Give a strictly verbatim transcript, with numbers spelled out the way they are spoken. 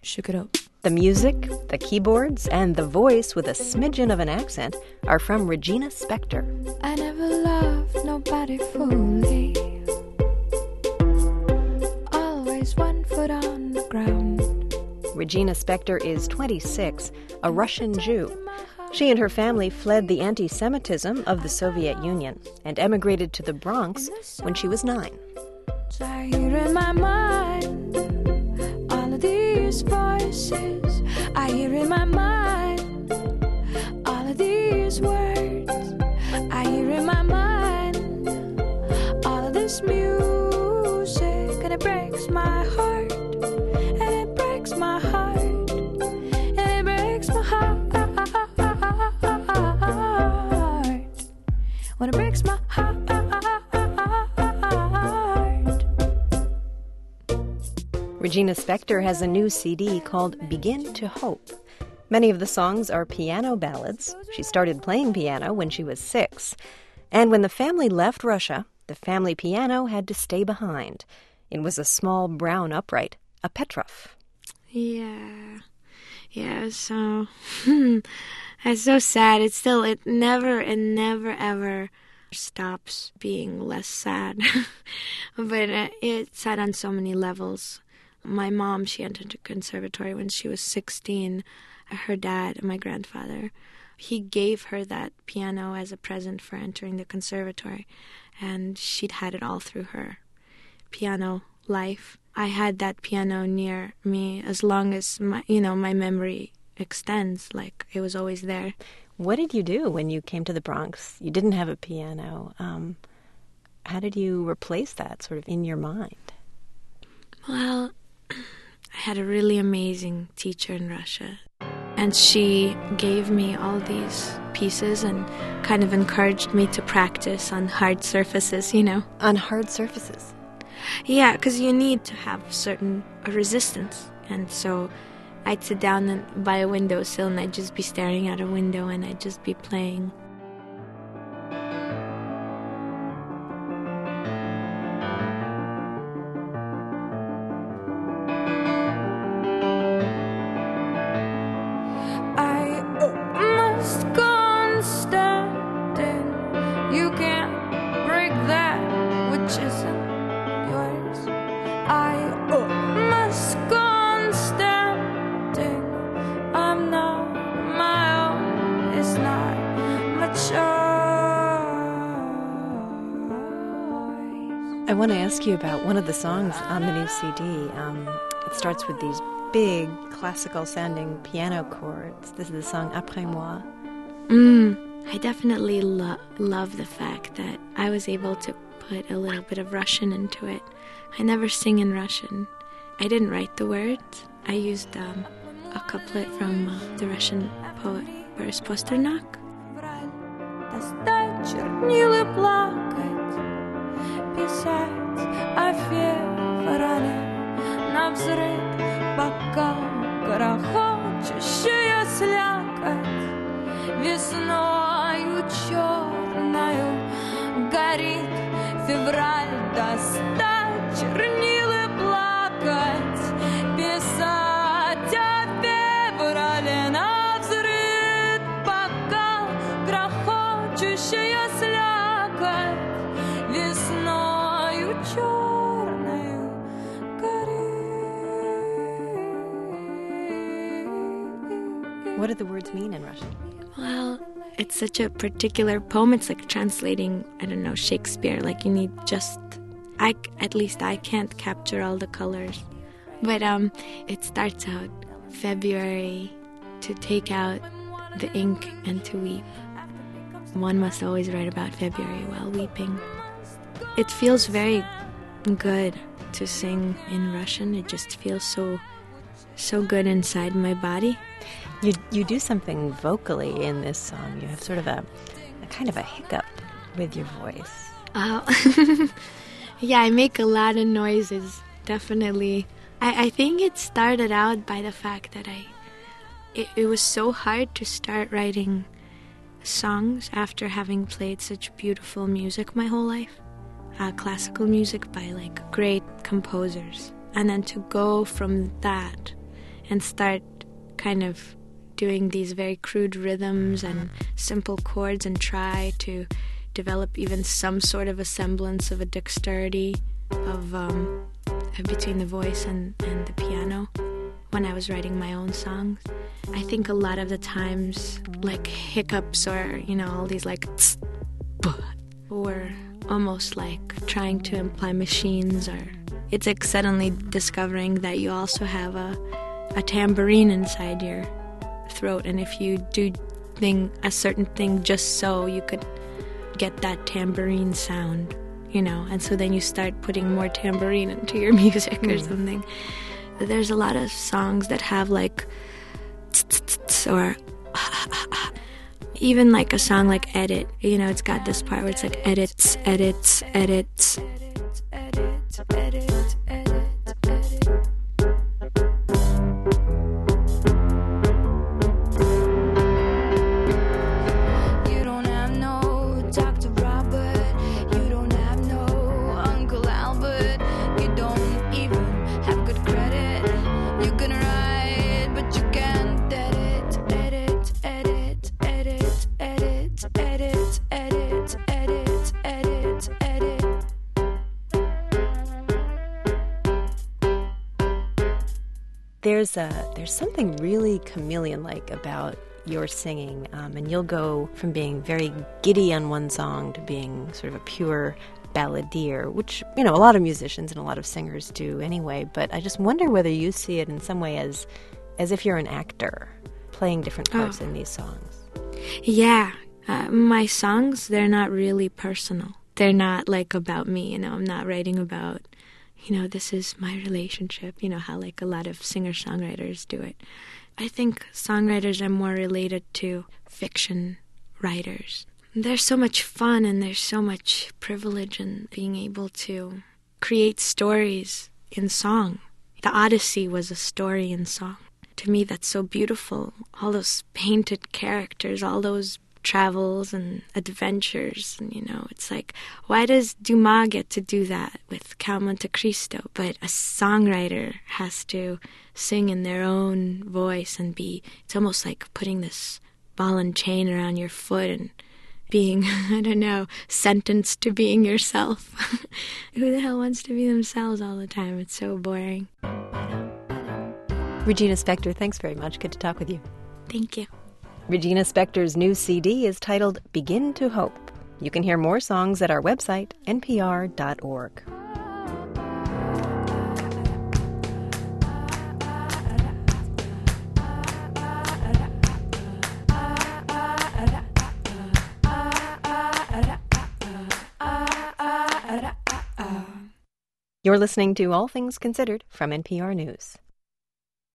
Shook it up. The music, the keyboards, and the voice with a smidgen of an accent are from Regina Spektor. I never loved nobody fully. Always one foot on the ground. Regina Spektor is twenty-six, a Russian Jew. She and her family fled the anti-Semitism of the Soviet Union and emigrated to the Bronx when she was nine. I hear in my mind all of these voices. I hear in my mind all of these words. I hear in my mind all of this music, and it breaks my heart, and it breaks my heart, and it breaks my heart. When it breaks my heart. Regina Spektor has a new C D called Begin to Hope. Many of the songs are piano ballads. She started playing piano when she was six. And when the family left Russia, the family piano had to stay behind. It was a small brown upright, a Petrov. Yeah. Yeah, so... it's so sad. It's still... It never and never ever stops being less sad. But uh, it's sad on so many levels. My mom, she entered the conservatory when she was sixteen. Her dad, my grandfather, he gave her that piano as a present for entering the conservatory. And she'd had it all through her piano life. I had that piano near me as long as, my, you know, my memory extends. Like, it was always there. What did you do when you came to the Bronx? You didn't have a piano. Um, how did you replace that sort of in your mind? Well, I had a really amazing teacher in Russia. And she gave me all these pieces and kind of encouraged me to practice on hard surfaces, you know. On hard surfaces? Yeah, because you need to have certain resistance. And so I'd sit down and, by a windowsill, and I'd just be staring out a window, and I'd just be playing. I want to ask you about one of the songs on the new C D. Um, it starts with these big, classical-sounding piano chords. This is the song Après Moi. Mm, I definitely lo- love the fact that I was able to put a little bit of Russian into it. I never sing in Russian. I didn't write the words. I used um, a couplet from uh, the Russian poet Boris Pasternak. Писать о феврале навзрыд, пока грохочущая слякоть весною черною горит. Февраль достать чернила плакать, писать о феврале навзрыд, пока грохочущая слякоть весною черною горит. What do the words mean in Russian? Well, it's such a particular poem. It's like translating, I don't know, Shakespeare. Like you need just, I, at least I can't capture all the colors. But um, it starts out February, to take out the ink and to weep. One must always write about February while weeping. It feels very good to sing in Russian. It just feels so, so good inside my body. You you do something vocally in this song. You have sort of a, a kind of a hiccup with your voice. Oh, yeah, I make a lot of noises, definitely. I, I think it started out by the fact that I, it, it was so hard to start writing songs after having played such beautiful music my whole life. Uh, classical music by like great composers. And then to go from that and start kind of doing these very crude rhythms and simple chords and try to develop even some sort of a semblance of a dexterity of um, between the voice and, and the piano when I was writing my own songs. I think a lot of the times, like hiccups or, you know, all these like tss, buh, or almost like trying to imply machines, or it's like suddenly discovering that you also have a, a tambourine inside your throat, and if you do thing a certain thing just so, you could get that tambourine sound, you know, and so then you start putting more tambourine into your music or mm. something. There's a lot of songs that have like or even like a song like Edit, you know, it's got this part where it's like edits, edits, edits. There's a there's something really chameleon-like about your singing, um, and you'll go from being very giddy on one song to being sort of a pure balladeer, which, you know, a lot of musicians and a lot of singers do anyway. But I just wonder whether you see it in some way as as if you're an actor playing different parts oh. in these songs. Yeah, uh, my songs, they're not really personal. They're not like about me. You know, I'm not writing about, you know, this is my relationship, you know, how like a lot of singer-songwriters do it. I think songwriters are more related to fiction writers. There's so much fun and there's so much privilege in being able to create stories in song. The Odyssey was a story in song. To me, that's so beautiful. All those painted characters, all those travels and adventures, and, you know, it's like, why does Dumas get to do that with Count Monte Cristo, but a songwriter has to sing in their own voice and be, it's almost like putting this ball and chain around your foot and being, I don't know, sentenced to being yourself. Who the hell wants to be themselves all the time? It's so boring. Regina Spektor, thanks very much. Good to talk with you. Thank you. Regina Spektor's new C D is titled Begin to Hope. You can hear more songs at our website, n p r dot org. You're listening to All Things Considered from N P R News.